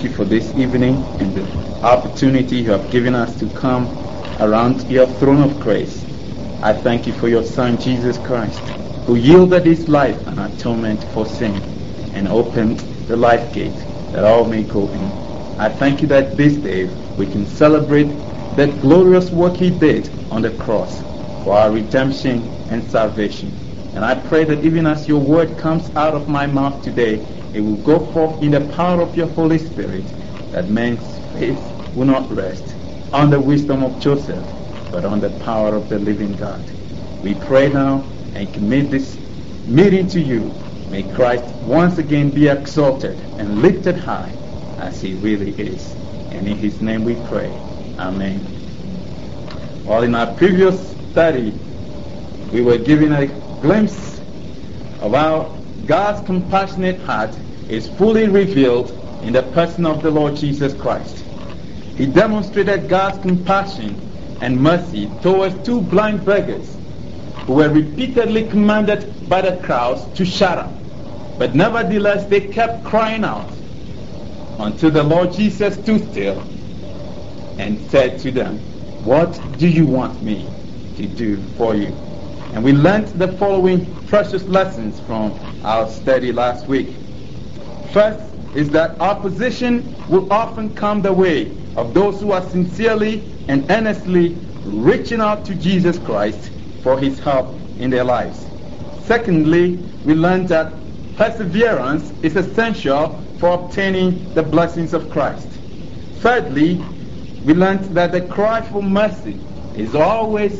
you for this evening and the opportunity you have given us to come around your throne of grace. I thank you for your Son, Jesus Christ, who yielded his life an atonement for sin and opened the life gate that all may go in. I thank you that this day we can celebrate that glorious work he did on the cross for our redemption and salvation. And I pray that even as your word comes out of my mouth today, it will go forth in the power of your Holy Spirit, that man's faith will not rest on the wisdom of Joseph, but on the power of the living God. We pray now and commit this meeting to you. May Christ once again be exalted and lifted high as he really is. And in his name we pray. Amen. Well, in our previous study, we were given a glimpse of how God's compassionate heart is fully revealed in the person of the Lord Jesus Christ. He demonstrated God's compassion and mercy towards two blind beggars who were repeatedly commanded by the crowds to shut up. But nevertheless, they kept crying out until the Lord Jesus stood still and said to them, "What do you want me to do for you?" And we learned the following precious lessons from our study last week. First is that opposition will often come the way of those who are sincerely and earnestly reaching out to Jesus Christ for his help in their lives. Secondly, we learned that perseverance is essential for obtaining the blessings of Christ. Thirdly, we learned that the cry for mercy is always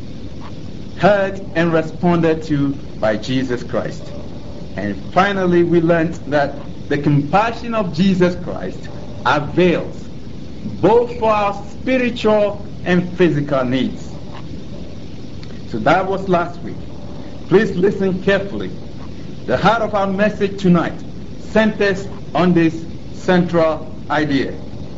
heard and responded to by Jesus Christ. And finally, we learned that the compassion of Jesus Christ avails both for our spiritual and physical needs. So that was last week. Please listen carefully. The heart of our message tonight centers on this central idea.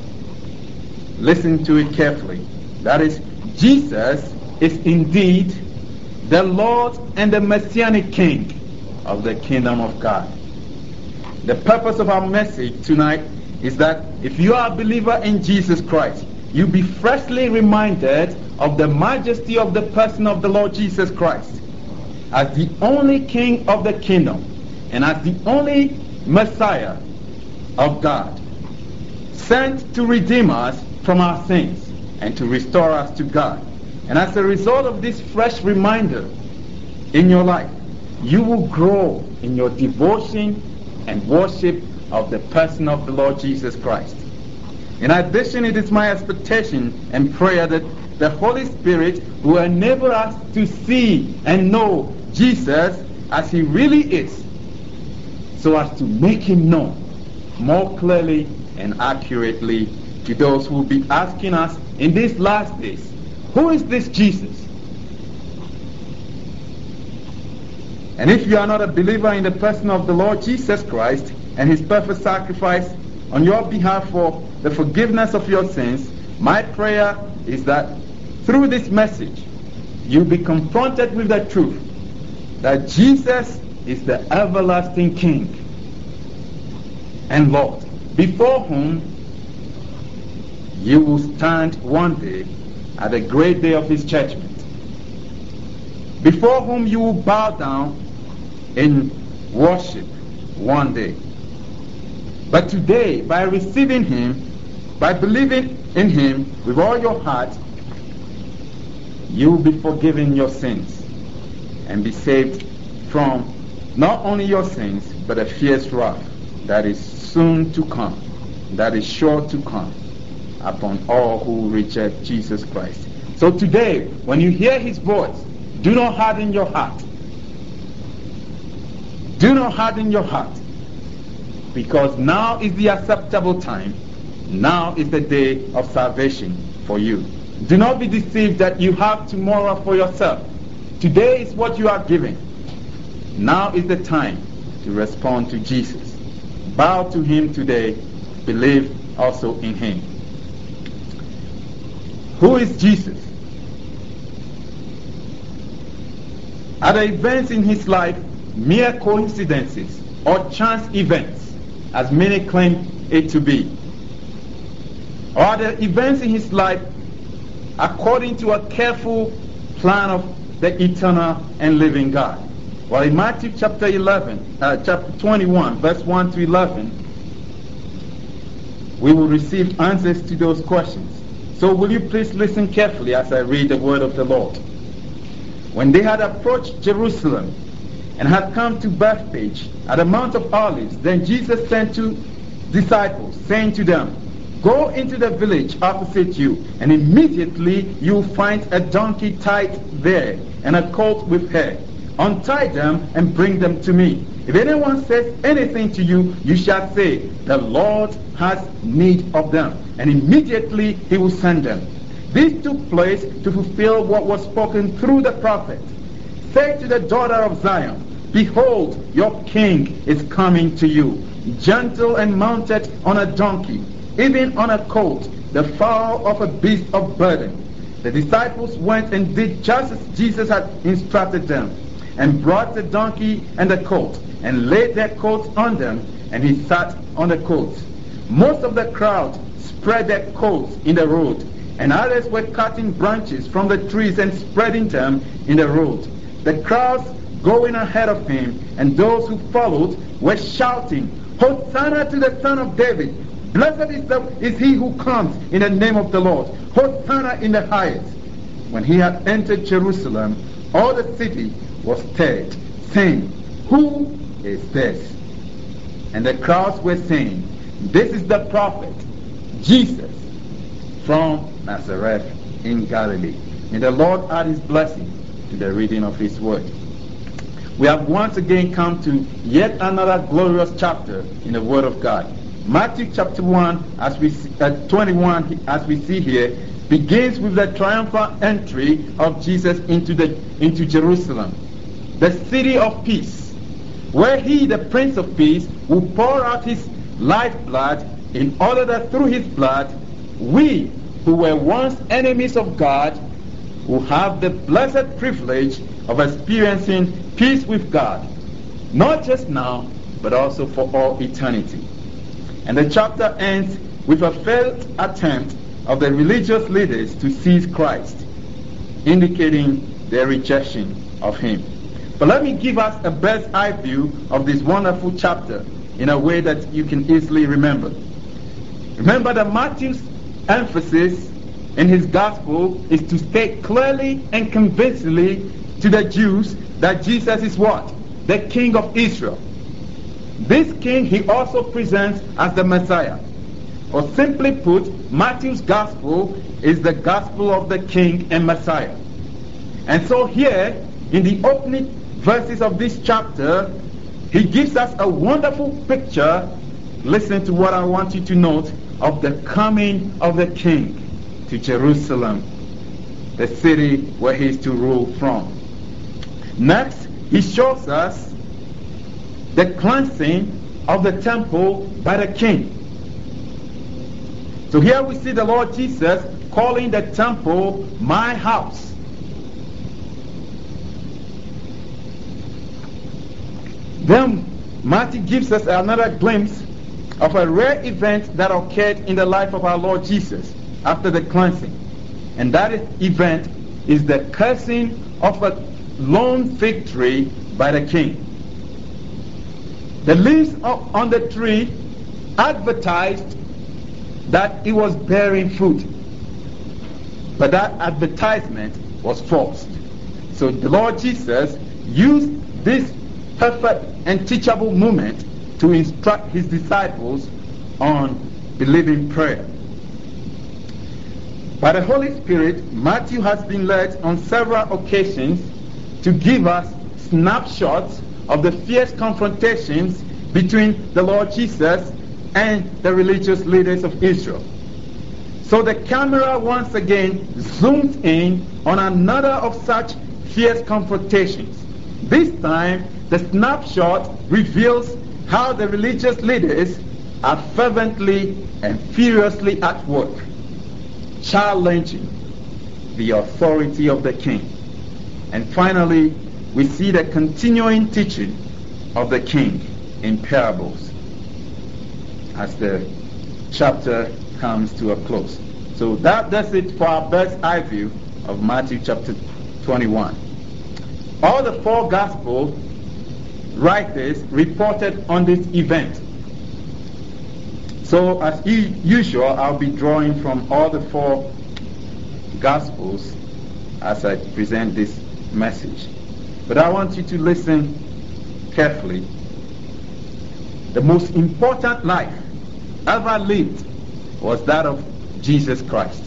Listen to it carefully. That is, Jesus is indeed the Lord and the Messianic King of the kingdom of God. The purpose of our message tonight is that if you are a believer in Jesus Christ, you be freshly reminded of the majesty of the person of the Lord Jesus Christ as the only King of the kingdom and as the only Messiah of God, sent to redeem us from our sins and to restore us to God. And as a result of this fresh reminder in your life, you will grow in your devotion and worship of the person of the Lord Jesus Christ. In addition, it is my expectation and prayer that the Holy Spirit will enable us to see and know Jesus as he really is, so as to make him known more clearly and accurately to those who will be asking us in these last days, who is this Jesus? And if you are not a believer in the person of the Lord Jesus Christ and his perfect sacrifice on your behalf for the forgiveness of your sins, my prayer is that through this message you'll be confronted with the truth that Jesus is the everlasting King and Lord, before whom you will stand one day at the great day of his judgment, before whom you will bow down in worship one day. But today, by receiving him, by believing in him with all your heart, you will be forgiven your sins and be saved from not only your sins, but a fierce wrath that is soon to come, that is sure to come upon all who reject Jesus Christ. So today, when you hear his voice, do not harden your heart. Do not harden your heart, because now is the acceptable time. Now is the day of salvation for you. Do not be deceived that you have tomorrow for yourself. Today is what you are given. Now is the time to respond to Jesus. Bow to him today. Believe also in him. Who is Jesus? Are the events in his life mere coincidences or chance events, as many claim it to be? Or the events in his life according to a careful plan of the eternal and living God? Well, in Matthew chapter 21, verse 1 to 11, we will receive answers to those questions. So will you please listen carefully as I read the word of the Lord. When they had approached Jerusalem and had come to Bethphage at the Mount of Olives, then Jesus sent 2 disciples, saying to them, "Go into the village opposite you, and immediately you will find a donkey tied there, and a colt with her. Untie them and bring them to me. If anyone says anything to you, you shall say, 'The Lord has need of them,' and immediately he will send them." This took place to fulfill what was spoken through the prophet. "Say to the daughter of Zion, Behold, your king is coming to you, gentle and mounted on a donkey, even on a colt, the foal of a beast of burden." The disciples went and did just as Jesus had instructed them, and brought the donkey and the colt, and laid their coats on them, and he sat on the coats. Most of the crowd spread their coats in the road, and others were cutting branches from the trees and spreading them in the road. The crowds going ahead of him and those who followed were shouting, "Hosanna to the Son of David! Blessed is he who comes in the name of the Lord! Hosanna in the highest!" When he had entered Jerusalem, all the city was stirred, saying, "Who is this?" And the crowds were saying, "This is the prophet, Jesus, from Nazareth in Galilee." May the Lord add his blessing to the reading of his word. We have once again come to yet another glorious chapter in the Word of God. Matthew chapter 21, as we see here, begins with the triumphal entry of Jesus into Jerusalem, the city of peace, where he, the Prince of Peace, will pour out his lifeblood in order that through his blood we, who were once enemies of God, will have the blessed privilege of experiencing peace with God, not just now, but also for all eternity. And the chapter ends with a failed attempt of the religious leaders to seize Christ, indicating their rejection of him. But let me give us a bird's eye view of this wonderful chapter in a way that you can easily remember. Remember that Matthew's emphasis in his gospel is to state clearly and convincingly to the Jews that Jesus is what? The King of Israel. This king he also presents as the Messiah. Or simply put, Matthew's gospel is the gospel of the King and Messiah. And so here, in the opening verses of this chapter, he gives us a wonderful picture. Listen to what I want you to note of the coming of the King to Jerusalem, the city where he is to rule from. Next, he shows us the cleansing of the temple by the king. So here we see the Lord Jesus calling the temple my house. Then Matthew gives us another glimpse of a rare event that occurred in the life of our Lord Jesus after the cleansing. And that event is the cursing of a lone fig tree by the king. The leaves on the tree advertised that it was bearing fruit, but that advertisement was false. So the Lord Jesus used this perfect and teachable moment to instruct his disciples on believing prayer. By the Holy Spirit, Matthew has been led on several occasions to give us snapshots of the fierce confrontations between the Lord Jesus and the religious leaders of Israel. So the camera once again zooms in on another of such fierce confrontations. This time, the snapshot reveals how the religious leaders are fervently and furiously at work, challenging the authority of the king. And finally, we see the continuing teaching of the king in parables as the chapter comes to a close. So that's it for our bird's eye view of Matthew chapter 21. All the four gospel writers reported on this event. So as usual, I'll be drawing from all the four gospels as I present this message. But I want you to listen carefully. The most important life ever lived was that of Jesus Christ.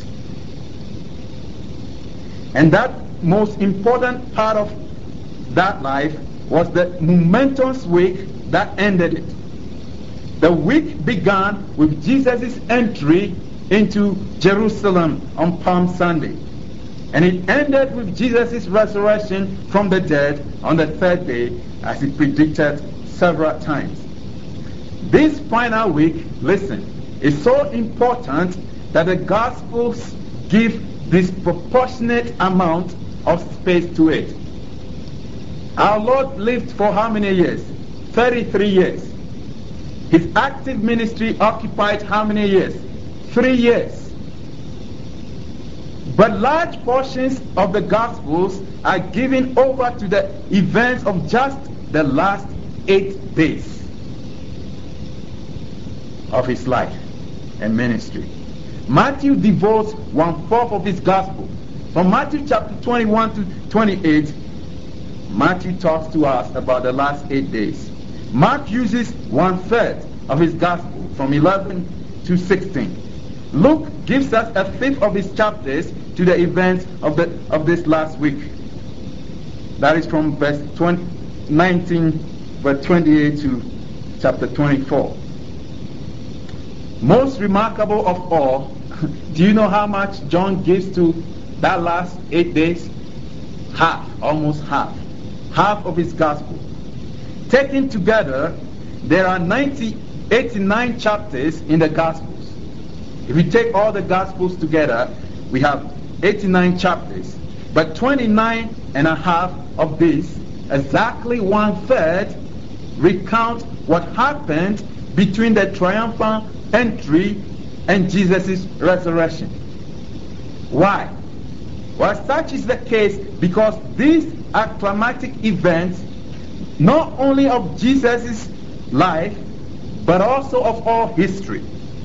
And that most important part of that life was the momentous week that ended it. The week began with Jesus' entry into Jerusalem on Palm Sunday. And it ended with Jesus' resurrection from the dead on the third day, as he predicted several times. This final week, listen, is so important that the Gospels give disproportionate amount of space to it. Our Lord lived for how many years? 33 years. His active ministry occupied how many years? 3 years. But large portions of the Gospels are given over to the events of just the last 8 days of his life and ministry. Matthew devotes 1/4 of his Gospel. From Matthew chapter 21 to 28, Matthew talks to us about the last 8 days. Mark uses 1/3 of his Gospel, from 11 to 16. Luke gives us 1/5 of his chapters to the events of this last week. That is from verse 19, verse 28 to chapter 24. Most remarkable of all, do you know how much John gives to that last 8 days? Half, almost half. Half of his Gospel. Taken together, there are 89 chapters in the Gospels. If we take all the Gospels together, we have 89 chapters. But 29 and a half of these, exactly 1/3, recount what happened between the triumphal entry and Jesus' resurrection. Why? Well, such is the case because these are climatic events, not only of Jesus' life, but also of all history.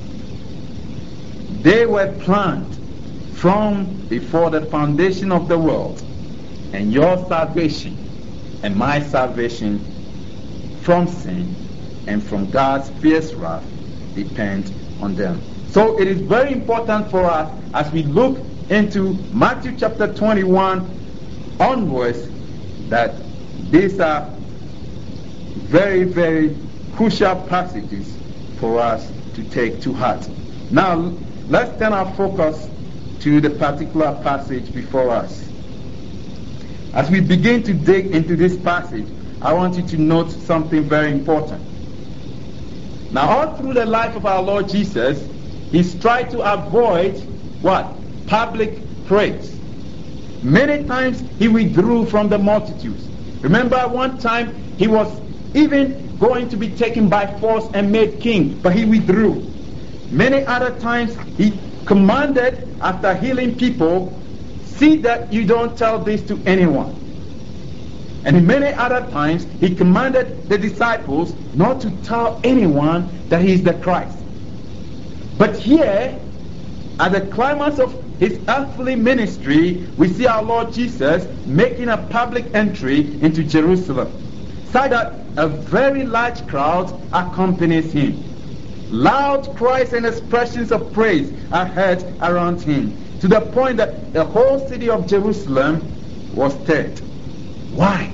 They were planned from before the foundation of the world, and your salvation and my salvation from sin and from God's fierce wrath depend on them. So it is very important for us as we look into Matthew chapter 21 onwards that these are very, very crucial passages for us to take to heart. Now, let's turn our focus to the particular passage before us. As we begin to dig into this passage, I want you to note something very important. Now, all through the life of our Lord Jesus, he tried to avoid what? Public praise. Many times he withdrew from the multitudes. Remember one time he was even going to be taken by force and made king, but he withdrew. Many other times he commanded, after healing people, see that you don't tell this to anyone. And many other times he commanded the disciples not to tell anyone that he is the Christ. But here, at the climax of his earthly ministry, we see our Lord Jesus making a public entry into Jerusalem, so that a very large crowd accompanies him. Loud cries and expressions of praise are heard around him, to the point that the whole city of Jerusalem was stirred. Why?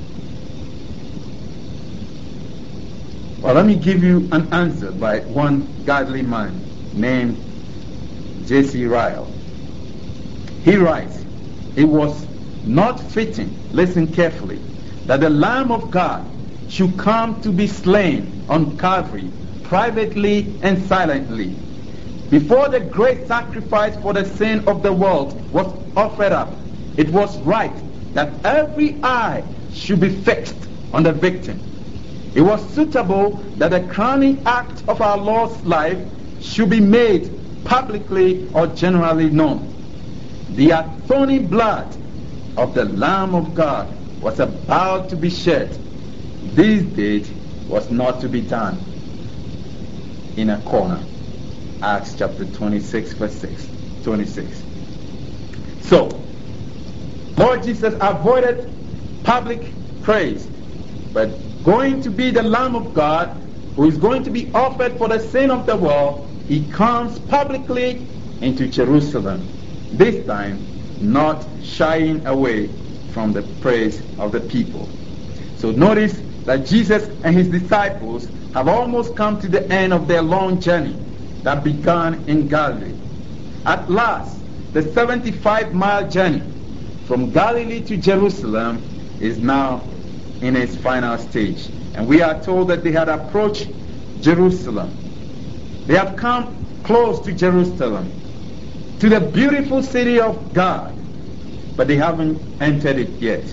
Well, let me give you an answer by one godly man named J.C. Ryle. He writes, it was not fitting, listen carefully, that the Lamb of God should come to be slain on Calvary, privately and silently. Before the great sacrifice for the sin of the world was offered up, it was right that every eye should be fixed on the victim. It was suitable that the crowning act of our Lord's life should be made publicly or generally known. The atoning blood of the Lamb of God was about to be shed. This deed was not to be done in a corner. Acts chapter 26 verse 26. So, Lord Jesus avoided public praise, but going to be the Lamb of God who is going to be offered for the sin of the world, he comes publicly into Jerusalem, this time not shying away from the praise of the people. So notice that Jesus and his disciples have almost come to the end of their long journey that began in Galilee. At last, the 75-mile journey from Galilee to Jerusalem is now in its final stage. And we are told that they had approached Jerusalem. They have come close to Jerusalem, to the beautiful city of God, but they haven't entered it yet.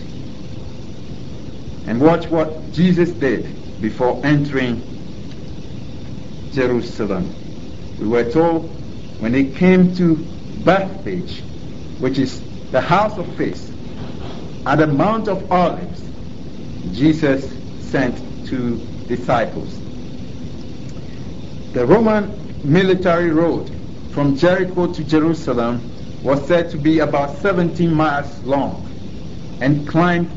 And watch what Jesus did before entering Jerusalem. We were told when they came to Bethphage, which is the house of faith, at the Mount of Olives, Jesus sent 2 disciples. The Roman military road from Jericho to Jerusalem was said to be about 17 miles long and climbed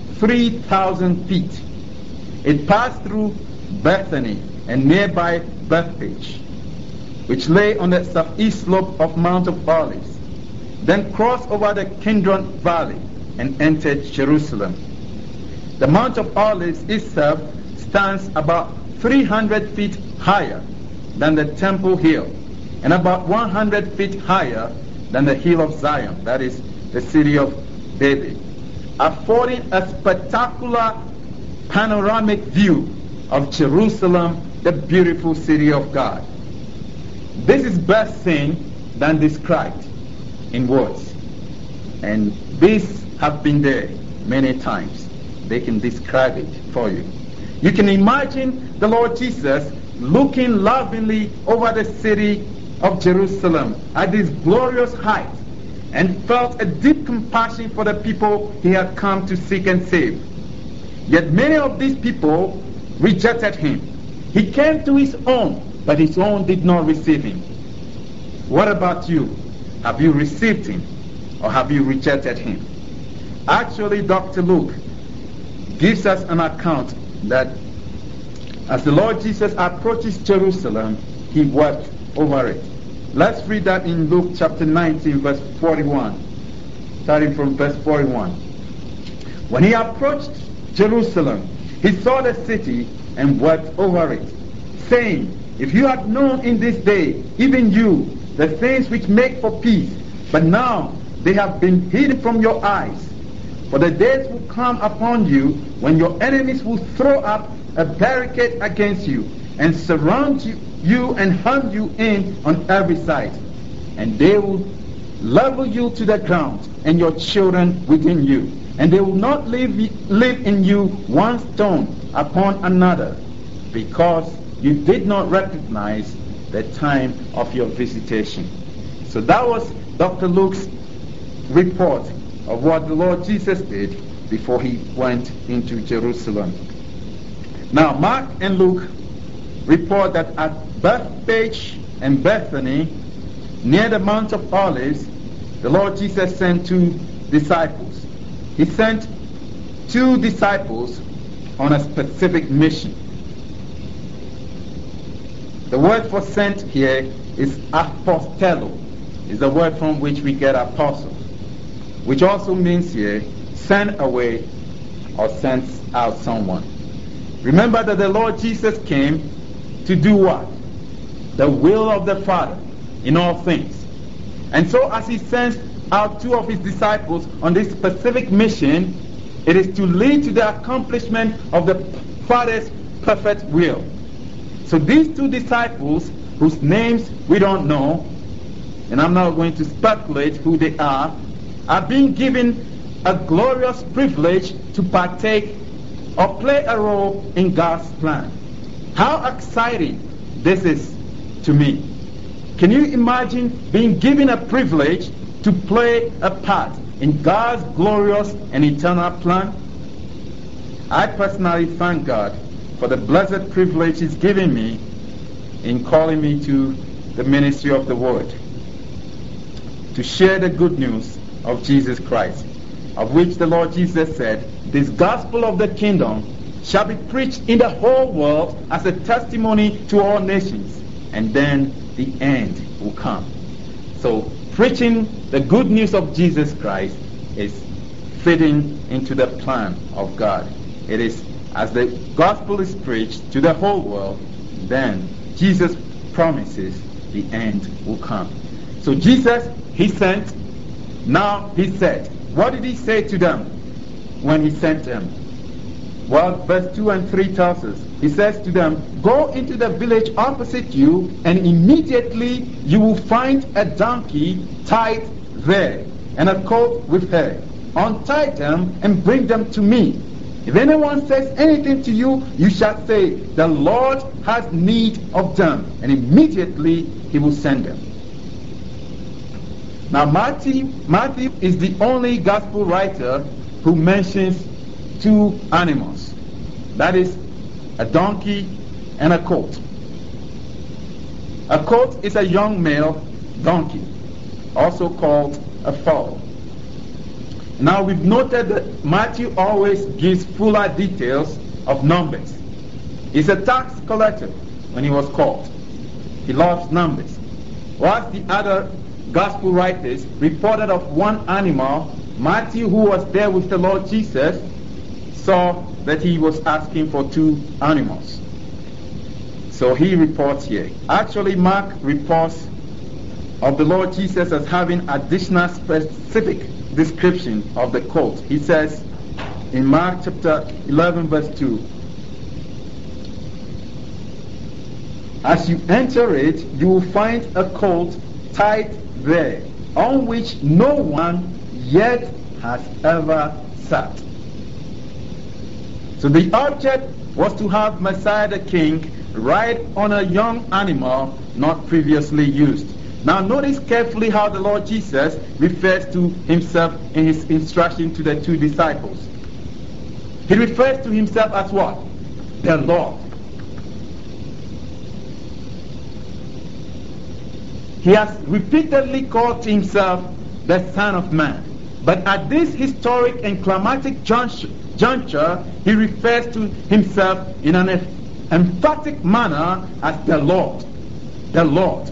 3,000 feet. It passed through Bethany and nearby Bethphage, which lay on the southeast slope of Mount of Olives, then crossed over the Kidron Valley and entered Jerusalem. The Mount of Olives itself stands about 300 feet higher than the Temple Hill and about 100 feet higher than the Hill of Zion, that is the city of David, affording a spectacular panoramic view of Jerusalem, the beautiful city of God. This is best seen than described in words. And these have been there many times. They can describe it for you. You can imagine the Lord Jesus looking lovingly over the city of Jerusalem at this glorious height and felt a deep compassion for the people he had come to seek and save. Yet many of these people rejected him. He came to his own, but his own did not receive him. What about you? Have you received him or have you rejected him? Actually, Dr. Luke gives us an account that as the Lord Jesus approaches Jerusalem, he wept over it. Let's read that in Luke chapter 19, verse 41, starting from verse 41. When he approached Jerusalem, he saw the city and wept over it, saying, if you had known in this day, even you, the things which make for peace, but now they have been hidden from your eyes. For the days will come upon you when your enemies will throw up a barricade against you and surround you and hem you in on every side. And they will level you to the ground and your children within you. And they will not leave in you one stone upon another, because you did not recognize the time of your visitation. So that was Dr. Luke's report of what the Lord Jesus did before he went into Jerusalem. Now, Mark and Luke report that at Bethphage and Bethany, near the Mount of Olives, the Lord Jesus sent 2 disciples. He sent 2 disciples on a specific mission. The word for sent here is apostello, is the word from which we get apostle, which also means here send away or sends out someone. Remember that the Lord Jesus came to do what? The will of the Father in all things. And so as he sends out 2 of his disciples on this specific mission, it is to lead to the accomplishment of the Father's perfect will. So these 2 disciples, whose names we don't know, and I'm not going to speculate who they are being given a glorious privilege to partake or play a role in God's plan. How exciting this is to me. Can you imagine being given a privilege to play a part in God's glorious and eternal plan? I personally thank God for the blessed privilege He's given me in calling me to the ministry of the Word, to share the good news of Jesus Christ, of which the Lord Jesus said, "This gospel of the kingdom shall be preached in the whole world as a testimony to all nations, and then the end will come." So preaching the good news of Jesus Christ is fitting into the plan of God. It is as the gospel is preached to the whole world, then Jesus promises the end will come. So Jesus, He sent. Now He said, what did He say to them when He sent them? Well, verse 2 and 3 tells us. He says to them, "Go into the village opposite you, and immediately you will find a donkey tied there, and a colt with her. Untie them and bring them to me. If anyone says anything to you, you shall say, 'The Lord has need of them,' and immediately He will send them." Now Matthew is the only gospel writer who mentions two animals. That is a donkey and a colt. A colt is a young male donkey, also called a foal. Now we've noted that Matthew always gives fuller details of numbers. He's a tax collector when he was called. He loves numbers. Whilst the other gospel writers reported of one animal, Matthew, who was there with the Lord Jesus, saw that he was asking for two animals. So he reports here. Actually, Mark reports of the Lord Jesus as having additional specific description of the colt. He says in Mark chapter 11 verse 2, "As you enter it, you will find a colt tied there, on which no one yet has ever sat." So the object was to have Messiah the King ride on a young animal not previously used. Now notice carefully how the Lord Jesus refers to Himself in His instruction to the two disciples. He refers to Himself as what? The Lord. He has repeatedly called Himself the Son of Man. But at this historic and climatic juncture, He refers to Himself in an emphatic manner as the Lord. The Lord.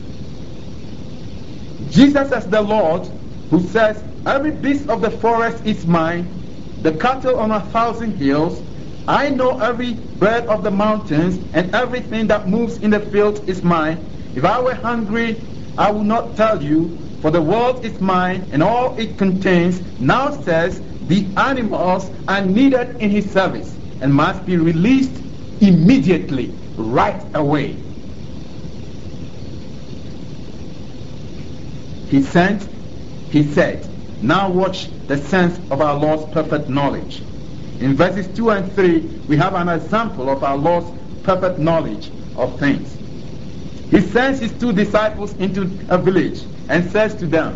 Jesus as the Lord, who says, "Every beast of the forest is mine, the cattle on 1,000 hills. I know every bird of the mountains, and everything that moves in the field is mine. If I were hungry, I would not tell you, for the world is mine and all it contains." Now says the animals are needed in His service and must be released immediately, right away. He sent, He said. Now watch the sense of our Lord's perfect knowledge. In verses 2 and 3, we have an example of our Lord's perfect knowledge of things. He sends His two disciples into a village and says to them,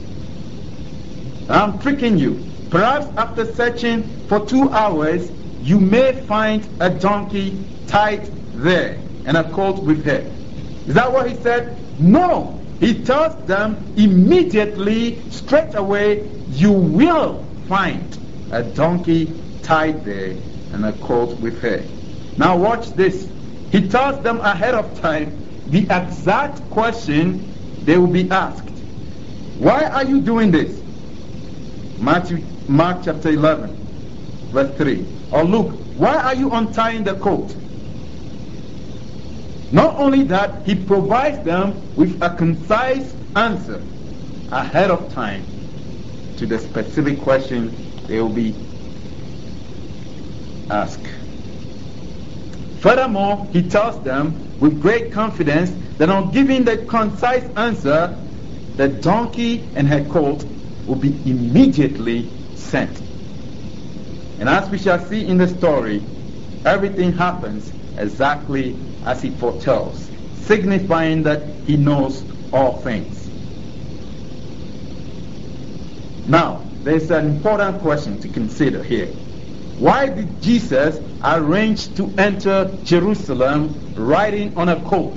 "I'm tricking you. Perhaps after searching for 2 hours, you may find a donkey tied there and a colt with her." Is that what He said? No. He tells them immediately, straight away, you will find a donkey tied there and a colt with her. Now watch this. He tells them ahead of time the exact question they will be asked. Why are you doing this? Mark chapter 11 verse 3. Or look, why are you untying the colt? Not only that, He provides them with a concise answer ahead of time to the specific question they will be asked. Furthermore, He tells them with great confidence that on giving the concise answer, the donkey and her colt will be immediately sent. And as we shall see in the story, everything happens exactly as He foretells. signifying that he knows all things. Now, there's an important question to consider here. Why did Jesus arrange to enter Jerusalem riding on a colt?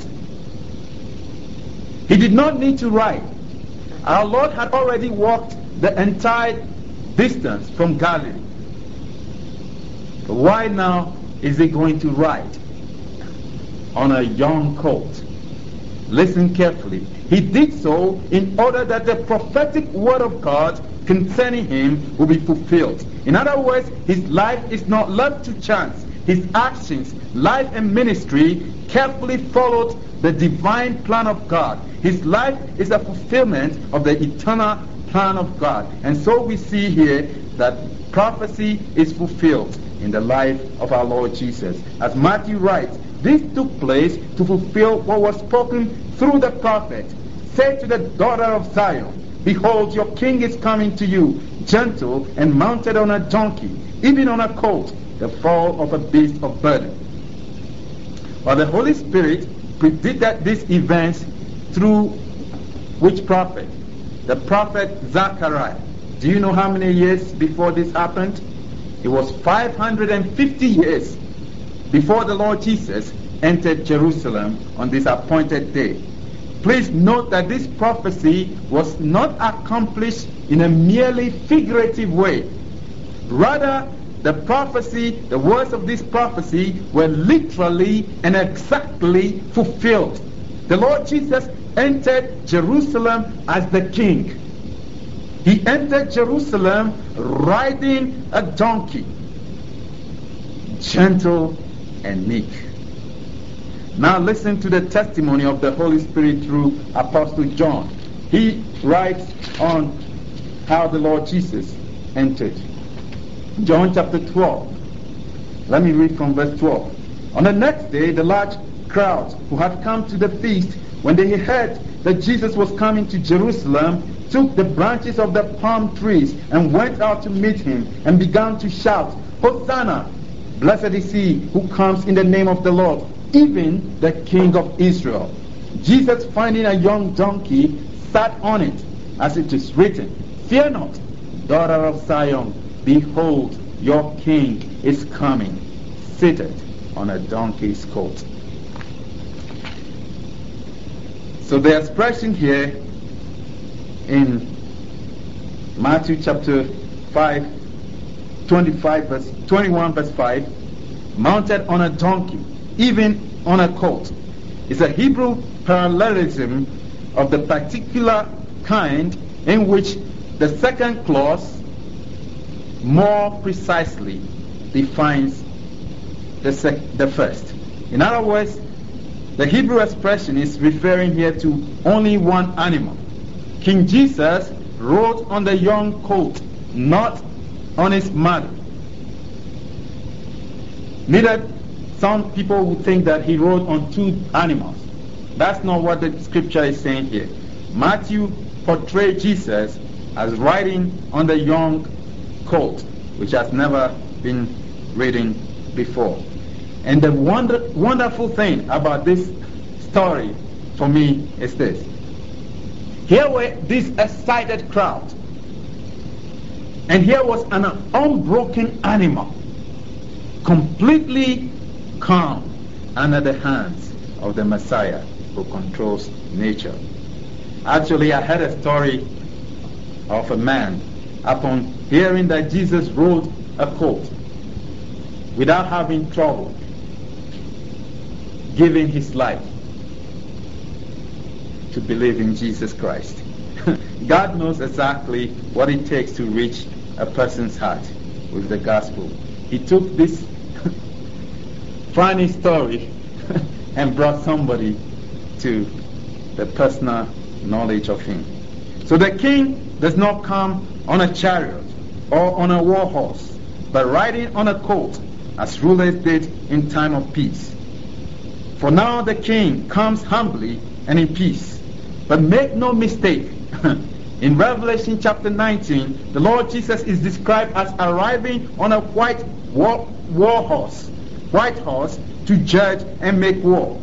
He did not need to ride. Our Lord had already walked the entire distance from Galilee. But why now is he going to ride on a young colt? Listen carefully. He did so in order that the prophetic word of God concerning him will be fulfilled. In other words, his life is not left to chance. His actions, life and ministry carefully followed the divine plan of God. His life is a fulfillment of the eternal plan of God. And so we see here that prophecy is fulfilled in the life of our Lord Jesus. As Matthew writes, this took place to fulfill what was spoken through the prophet. Say to the daughter of Zion, behold, your king is coming to you, gentle and mounted on a donkey, even on a colt, the foal of a beast of burden. But the Holy Spirit predicted these events through which prophet? The prophet Zechariah. Do you know how many years before this happened? It was 550 years before the Lord Jesus entered Jerusalem on this appointed day. Please note that this prophecy was not accomplished in a merely figurative way. Rather, the prophecy, the words of this prophecy were literally and exactly fulfilled. The Lord Jesus entered Jerusalem as the king. He entered Jerusalem riding a donkey, gentle and meek. Now listen to the testimony of the Holy Spirit through Apostle John. He writes on how the Lord Jesus entered. John chapter 12. Let me read from verse 12. On the next day, the large crowd who had come to the feast, when they heard that Jesus was coming to Jerusalem, took the branches of the palm trees and went out to meet him and began to shout, Hosanna! Blessed is he who comes in the name of the Lord, even the King of Israel. Jesus, finding a young donkey, sat on it, as it is written, Fear not, daughter of Zion, behold, your king is coming, seated on a donkey's colt. So the expression here in Matthew chapter 21 verse 5, mounted on a donkey, even on a colt, is a Hebrew parallelism of the particular kind in which the second clause more precisely defines the first. In other words, the Hebrew expression is referring here to only one animal. King Jesus rode on the young colt, not on his mother. Neither some people would think that he rode on two animals. That's not what the scripture is saying here. Matthew portrayed Jesus as riding on the young colt, which has never been ridden before. And the wonderful thing about this story for me is this. Here were this excited crowd, and here was an unbroken animal, completely calm under the hands of the Messiah who controls nature. Actually, I heard a story of a man, upon hearing that Jesus rode a colt without having trouble, giving his life to believe in Jesus Christ. God knows exactly what it takes to reach a person's heart with the gospel. He took this funny story and brought somebody to the personal knowledge of him. So the king does not come on a chariot or on a war horse, but riding on a colt, as rulers did in time of peace. For now the king comes humbly and in peace. But make no mistake, in Revelation chapter 19, the Lord Jesus is described as arriving on a white horse to judge and make war.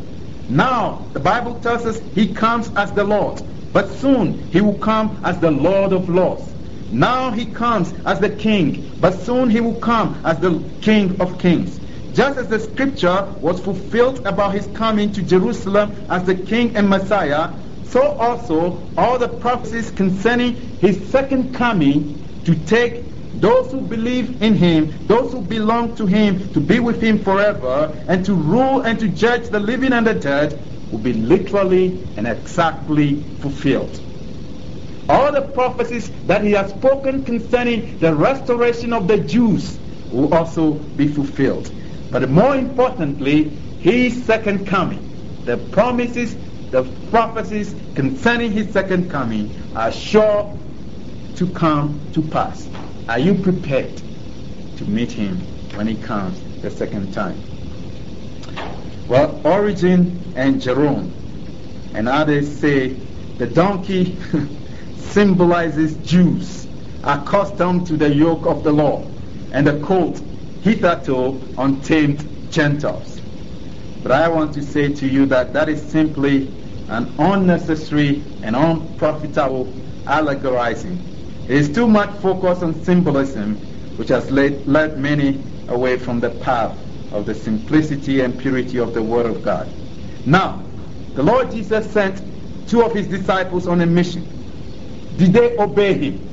Now, the Bible tells us he comes as the Lord, but soon he will come as the Lord of Lords. Now he comes as the King, but soon he will come as the King of Kings. Just as the scripture was fulfilled about his coming to Jerusalem as the King and Messiah, so also all the prophecies concerning his second coming to take those who believe in him, those who belong to him, to be with him forever, and to rule and to judge the living and the dead, will be literally and exactly fulfilled. All the prophecies that he has spoken concerning the restoration of the Jews will also be fulfilled. But more importantly, his second coming, the promises, the prophecies concerning his second coming are sure to come to pass. Are you prepared to meet him when he comes the second time? Well, Origen and Jerome and others say the donkey symbolizes Jews accustomed to the yoke of the law, and the colt hitherto untamed Gentiles. But I want to say to you that that is simply an unnecessary and unprofitable allegorizing. It is too much focus on symbolism, which has led many away from the path of the simplicity and purity of the Word of God. Now, the Lord Jesus sent two of his disciples on a mission. Did they obey him?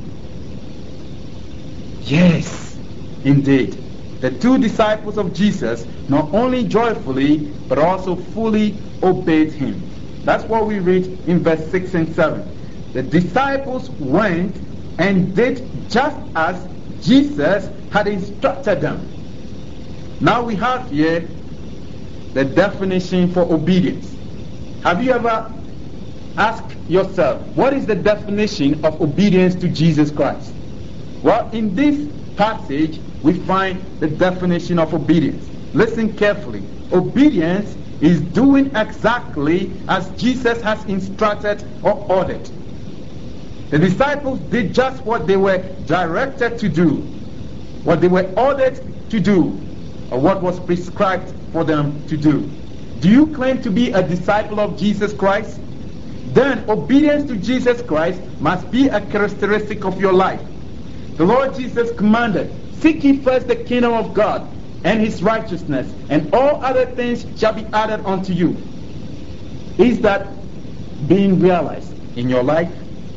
Yes, indeed. The two disciples of Jesus not only joyfully, but also fully obeyed him. That's what we read in verse 6 and 7. The disciples went and did just as Jesus had instructed them. Now we have here the definition for obedience. Have you ever asked yourself, what is the definition of obedience to Jesus Christ? Well, in this passage, we find the definition of obedience. Listen carefully. Obedience is doing exactly as Jesus has instructed or ordered. The disciples did just what they were directed to do, what they were ordered to do, or what was prescribed for them to do. Do you claim to be a disciple of Jesus Christ? Then obedience to Jesus Christ must be a characteristic of your life. The Lord Jesus commanded, "Seek ye first the kingdom of God and his righteousness, and all other things shall be added unto you." Is that being realized in your life?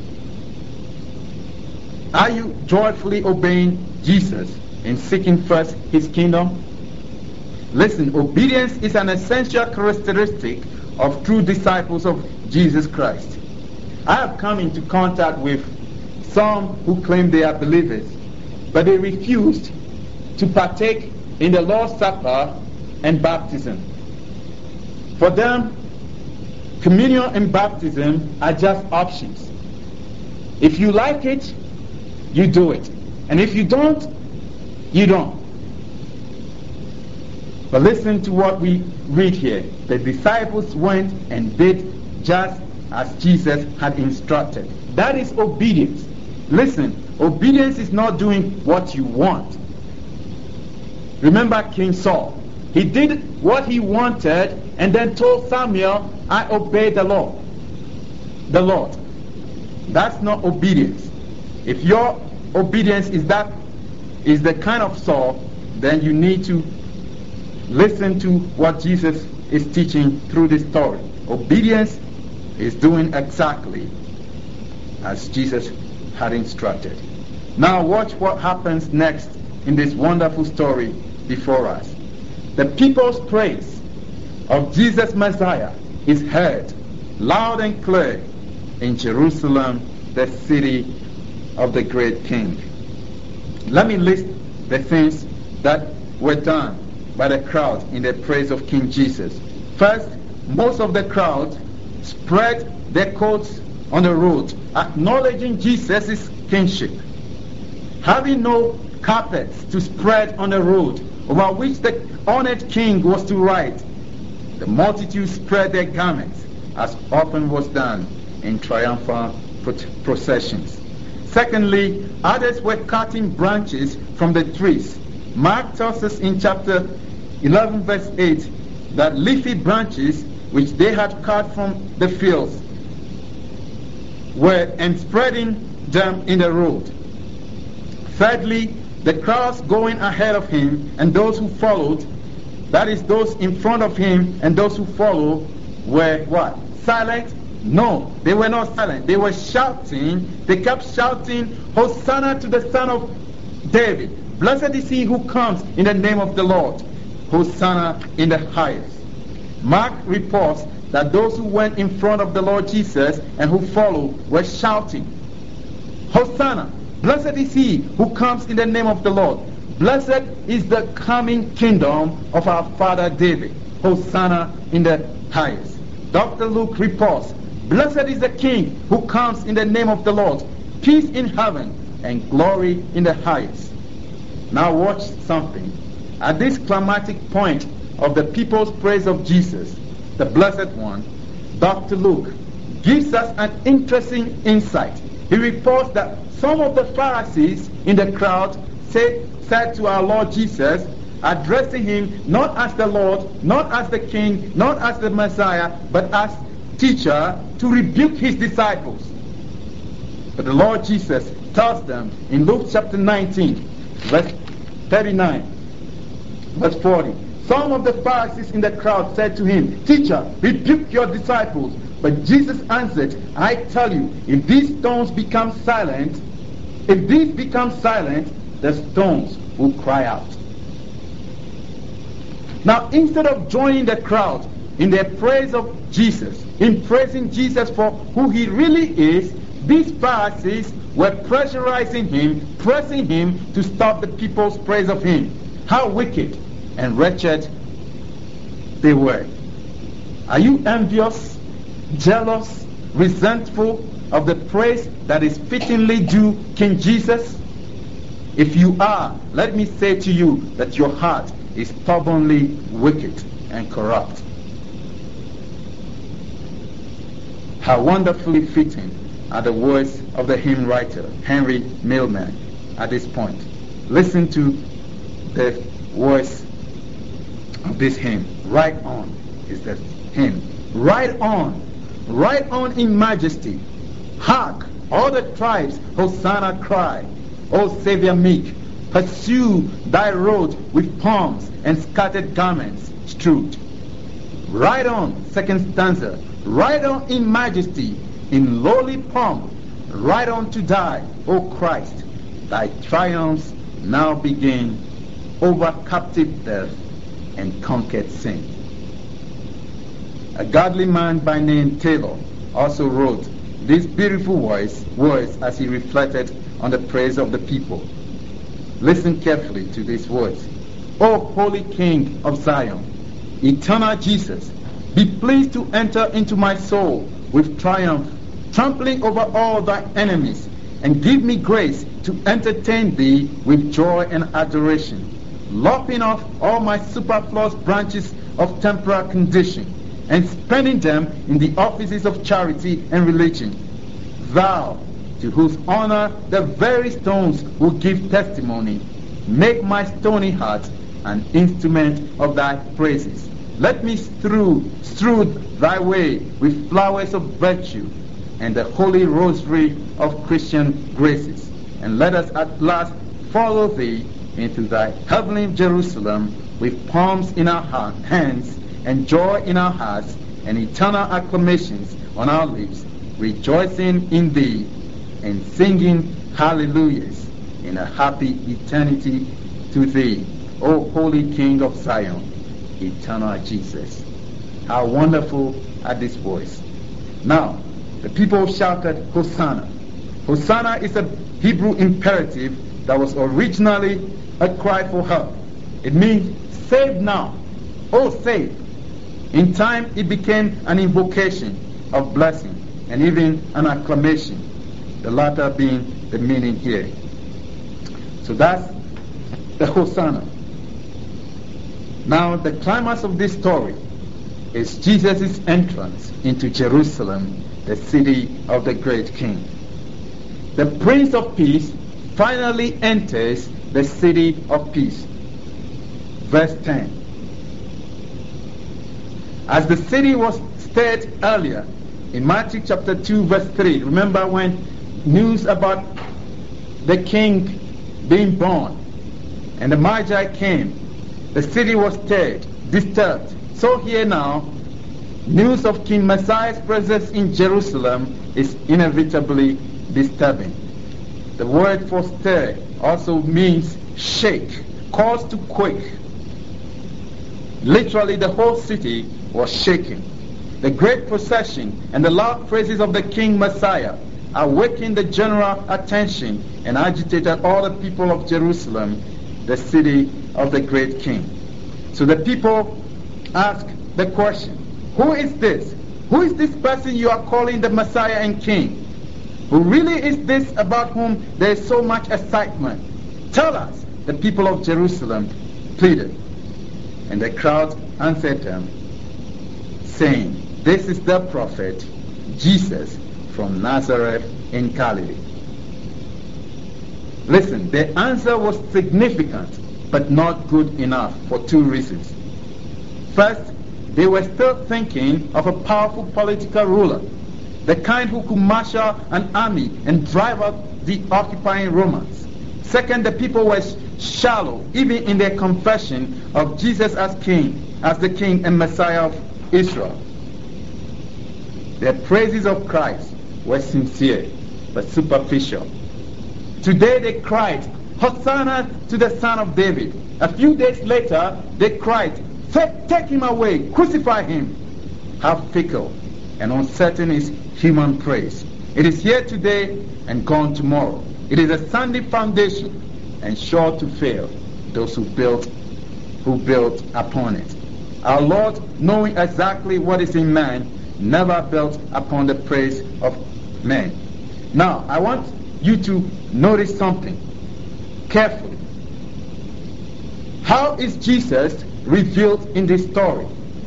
Are you joyfully obeying Jesus and seeking first his kingdom? Listen, obedience is an essential characteristic of true disciples of Jesus Christ. I have come into contact with some who claim they are believers, but they refused to partake in the Lord's Supper and baptism. For them, communion and baptism are just options. If you like it, you do it. And if you don't, you don't. But listen to what we read here. The disciples went and did just as Jesus had instructed. That is obedience. Listen, obedience is not doing what you want. Remember King Saul. He did what he wanted and then told Samuel, "I obey the Lord." The Lord. That's not obedience. If your obedience is the kind of Saul, then you need to listen to what Jesus is teaching through this story. Obedience is doing exactly as Jesus had instructed. Now watch what happens next in this wonderful story before us. The people's praise of Jesus Messiah is heard loud and clear in Jerusalem, the city of the great King. Let me list the things that were done by the crowd in the praise of King Jesus. First, most of the crowd spread their coats on the road, acknowledging Jesus' kingship. Having no carpets to spread on the road over which the honored king was to ride, the multitude spread their garments, as often was done in triumphal processions. Secondly, others were cutting branches from the trees. Mark tells us in chapter 11 verse 8 that leafy branches which they had cut from the fields and spreading them in the road. Thirdly, the crowds going ahead of him and those who followed, that is, those in front of him and those who follow, were what? Silent? No, they were not silent. They were shouting. They kept shouting, Hosanna to the Son of David. Blessed is he who comes in the name of the Lord. Hosanna in the highest. Mark reports that those who went in front of the Lord Jesus and who followed were shouting, Hosanna! Blessed is he who comes in the name of the Lord. Blessed is the coming kingdom of our father David. Hosanna in the highest. Dr. Luke reports, Blessed is the King who comes in the name of the Lord. Peace in heaven and glory in the highest. Now watch something. At this climactic point of the people's praise of Jesus, the Blessed One, Dr. Luke gives us an interesting insight. He reports that some of the Pharisees in the crowd said to our Lord Jesus, addressing him not as the Lord, not as the King, not as the Messiah, but as teacher, to rebuke his disciples. But the Lord Jesus tells them in Luke chapter 19, verse 39, verse 40, some of the Pharisees in the crowd said to him, Teacher, rebuke your disciples. But Jesus answered, I tell you, if these stones become silent, the stones will cry out. Now, instead of joining the crowd in their praise of Jesus, in praising Jesus for who he really is, these Pharisees were pressurizing him, pressing him to stop the people's praise of him. How wicked and wretched they were. Are you envious, jealous, resentful of the praise that is fittingly due King Jesus? If you are, let me say to you that your heart is stubbornly wicked and corrupt. How wonderfully fitting are the words of the hymn writer Henry Millman at this point. Listen to the words of this hymn. Right on is the hymn. Right on in majesty. Hark, all the tribes, Hosanna cry. O Savior meek, pursue thy road with palms and scattered garments strewed. Right on, second stanza. Right on in majesty, in lowly pomp. Right on to die, O Christ. Thy triumphs now begin over captive death and conquered sin. A godly man by name Taylor also wrote these beautiful words as he reflected on the praise of the people. Listen carefully to these words. O Holy King of Zion, eternal Jesus, be pleased to enter into my soul with triumph, trampling over all thy enemies, and give me grace to entertain thee with joy and adoration, lopping off all my superfluous branches of temporal condition, and spending them in the offices of charity and religion. Thou, to whose honor the very stones will give testimony, make my stony heart an instrument of thy praises. Let me strew thy way with flowers of virtue and the holy rosary of Christian graces. And let us at last follow thee into thy heavenly Jerusalem with palms in our hands and joy in our hearts and eternal acclamations on our lips, rejoicing in thee and singing hallelujahs in a happy eternity to thee, O Holy King of Zion, eternal Jesus. How wonderful are these words. Now, the people shouted, Hosanna. Hosanna is a Hebrew imperative that was originally a cry for help. It means save now. Oh, save. In time, it became an invocation of blessing and even an acclamation, the latter being the meaning here. So that's the Hosanna. Now, the climax of this story is Jesus' entrance into Jerusalem, the city of the great King. The Prince of Peace finally enters the city of peace. Verse 10. As the city was stirred earlier, in Matthew chapter 2 verse 3, remember when news about the king being born and the Magi came, the city was stirred, disturbed. So here now, news of King Messiah's presence in Jerusalem is inevitably disturbing. The word for stir also means shake, cause to quake. Literally the whole city was shaking. The great procession and the loud praises of the King Messiah awakened the general attention and agitated all the people of Jerusalem, the city of the great King. So the people asked the question, who is this? Who is this person you are calling the Messiah and King? Who really is this about whom there is so much excitement? Tell us, the people of Jerusalem pleaded. And the crowd answered them, saying, this is the prophet Jesus from Nazareth in Galilee. Listen, the answer was significant but not good enough for two reasons. First, they were still thinking of a powerful political ruler, the kind who could marshal an army and drive out the occupying Romans. Second, the people were shallow even in their confession of Jesus as king, as the King and Messiah of Israel. Their praises of Christ were sincere but superficial. Today they cried, Hosanna to the Son of David. A few days later they cried, take him away, crucify him. How fickle and uncertain is human praise. It is here today and gone tomorrow. It is a sandy foundation and sure to fail those who built upon it. Our Lord, knowing exactly what is in man, never built upon the praise of men. Now, I want you to notice something carefully. How is Jesus revealed in this story?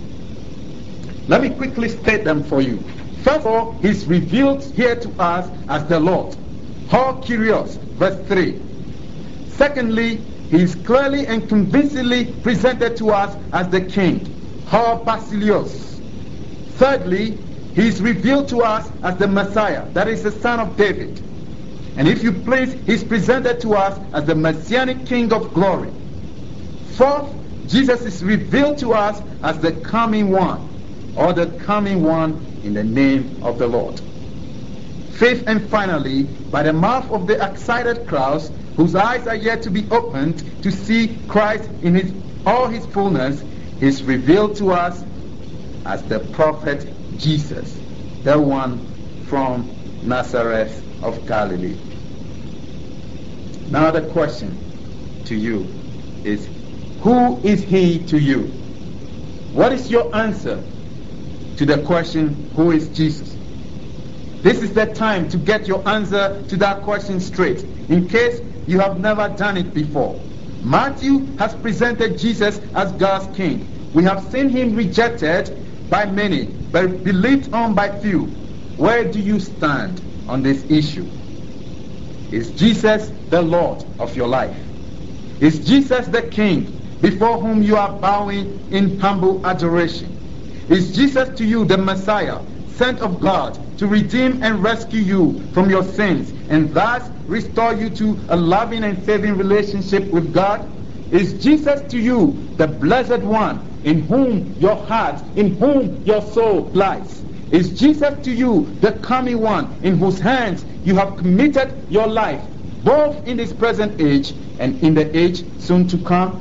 Let me quickly state them for you. First of all, he's revealed here to us as the Lord. Ho Kyrios, verse 3. Secondly, he is clearly and convincingly presented to us as the King. Ho Basilios. Thirdly, he is revealed to us as the Messiah, that is the Son of David. And if you please, he is presented to us as the Messianic King of glory. Fourth, Jesus is revealed to us as the coming one, or the coming one in the name of the Lord. Fifth and finally, by the mouth of the excited crowds, whose eyes are yet to be opened to see Christ in all his fullness, he is revealed to us as the prophet Jesus, the one from Nazareth of Galilee. Now the question to you is, who is he to you? What is your answer to the question, who is Jesus? This is the time to get your answer to that question straight, in case you have never done it before. Matthew has presented Jesus as God's King. We have seen him rejected by many, but believed on by few. Where do you stand on this issue? Is Jesus the Lord of your life? Is Jesus the King before whom you are bowing in humble adoration? Is Jesus to you the Messiah, sent of God to redeem and rescue you from your sins and thus restore you to a loving and saving relationship with God? Is Jesus to you the blessed one in whom your heart, in whom your soul lies? Is Jesus to you the coming one in whose hands you have committed your life, both in this present age and in the age soon to come?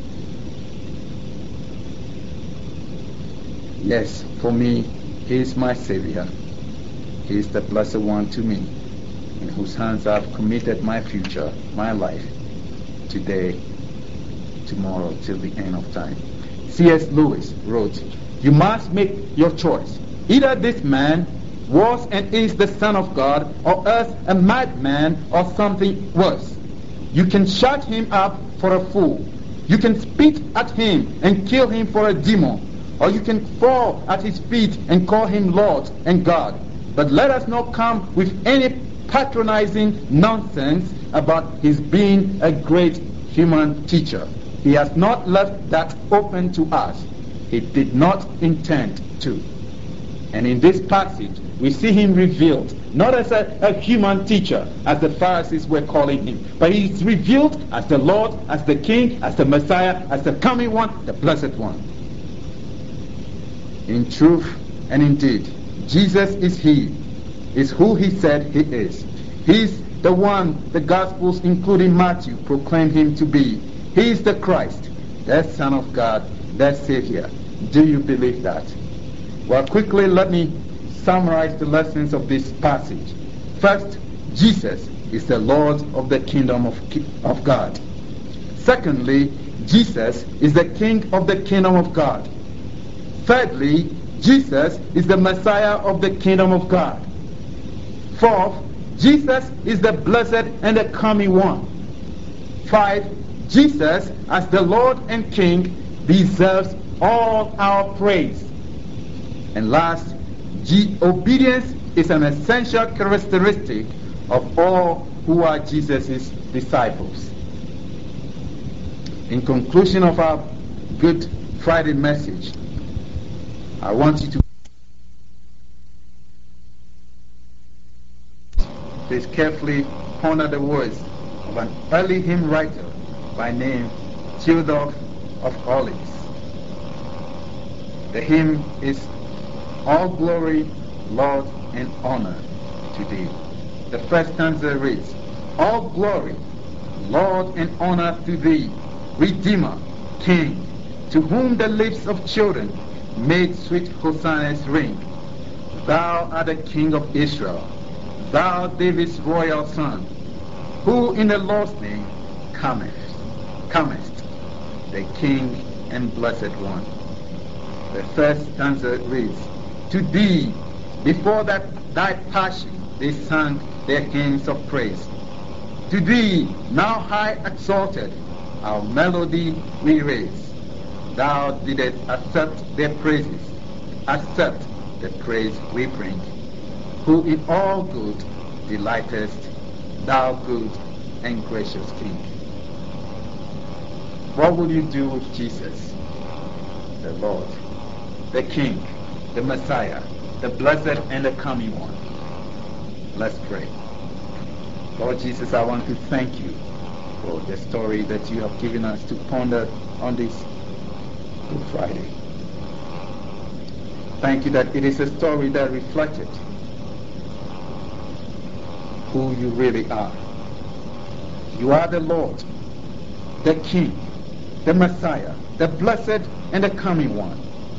Yes, for me, he is my Savior. He is the blessed one to me, in whose hands I have committed my future, my life, today, tomorrow, till the end of time. C.S. Lewis wrote, you must make your choice. Either this man was and is the Son of God, or else a madman or something worse. You can shut him up for a fool. You can spit at him and kill him for a demon. Or you can fall at his feet and call him Lord and God. But let us not come with any patronizing nonsense about his being a great human teacher. He has not left that open to us. he did not intend to. And in this passage, we see him revealed, not as a human teacher, as the Pharisees were calling him, but he's revealed as the Lord, as the King, as the Messiah, as the coming one, the Blessed One. In truth and indeed, Jesus is who he said he is. He's the one the Gospels, including Matthew, proclaim him to be. He is the Christ, the Son of God, the Savior. Do you believe that? Well, quickly let me summarize the lessons of this passage. First, Jesus is the Lord of the kingdom of God. Secondly, Jesus is the King of the kingdom of God. Thirdly, Jesus is the Messiah of the kingdom of God. Fourth, Jesus is the blessed and the coming one. 5, Jesus as the Lord and King deserves all our praise. And last, obedience is an essential characteristic of all who are Jesus' disciples. In conclusion of our Good Friday message, I want you to please carefully ponder the words of an early hymn writer by name Theodore of Orleans. The hymn is All Glory, Lord, and Honor to Thee. The first stanza reads, All glory, Lord, and honor to Thee, Redeemer, King, to whom the lips of children made sweet hosannas ring. Thou art the King of Israel, Thou David's royal son, who in the Lord's name comest, the King and Blessed One. The first stanza reads, To Thee, before Thy passion, they sang their hymns of praise. To Thee, now high exalted, our melody we raise. Thou didst accept their praises, accept the praise we bring. Who in all good delightest, Thou good and gracious King. What will you do with Jesus, the Lord, the King, the Messiah, the blessed and the coming one? Let's pray. Lord Jesus, I want to thank you for the story that you have given us to ponder on this Good Friday. Thank you that it is a story that reflected who you really are. You are the Lord, the King, the Messiah, the blessed and the coming one.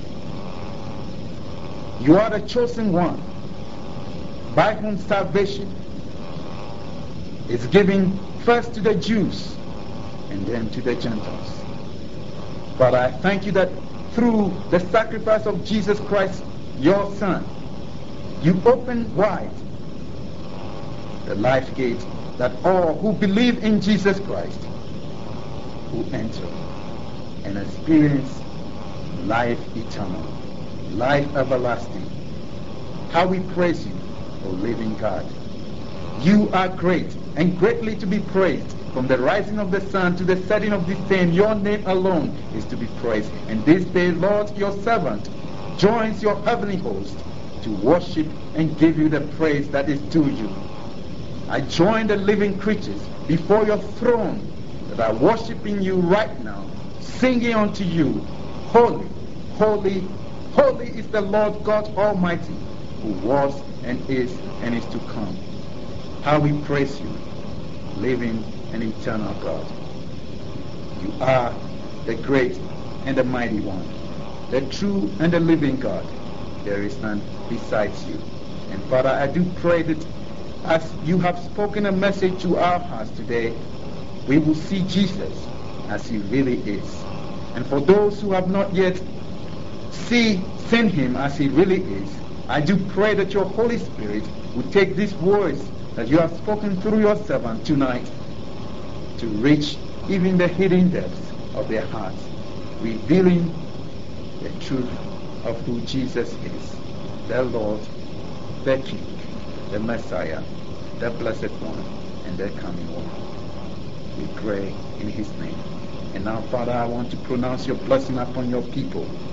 You are the chosen one by whom salvation is given first to the Jews and then to the Gentiles. But I thank you that through the sacrifice of Jesus Christ, your Son, you open wide the life gate that all who believe in Jesus Christ who enter and experience life eternal, life everlasting. How we praise you, O living God. You are great and greatly to be praised. From the rising of the sun to the setting of the same, your name alone is to be praised. And this day, Lord, your servant joins your heavenly host to worship and give you the praise that is due you. I join the living creatures before your throne that are worshiping you right now, singing unto you, Holy, holy, holy is the Lord God Almighty, who was and is to come. How we praise you, living and eternal God. You are the great and the mighty one, the true and the living God. There is none besides you. And Father, I do pray that as you have spoken a message to our hearts today, we will see Jesus as he really is. And for those who have not yet seen him as he really is, I do pray that your Holy Spirit will take these words that you have spoken through your servant tonight to reach even the hidden depths of their hearts, revealing the truth of who Jesus is, the Lord, the King, the Messiah, the Blessed One, and the coming one. We pray in his name. And now, Father, I want to pronounce your blessing upon your people.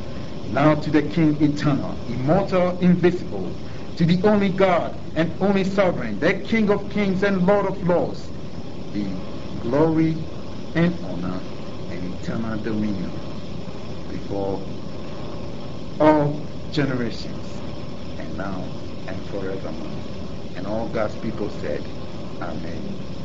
Now to the King eternal, immortal, invisible, to the only God and only sovereign, the King of kings and Lord of lords, be glory and honor and eternal dominion before all generations, and now and forevermore. And all God's people said, Amen.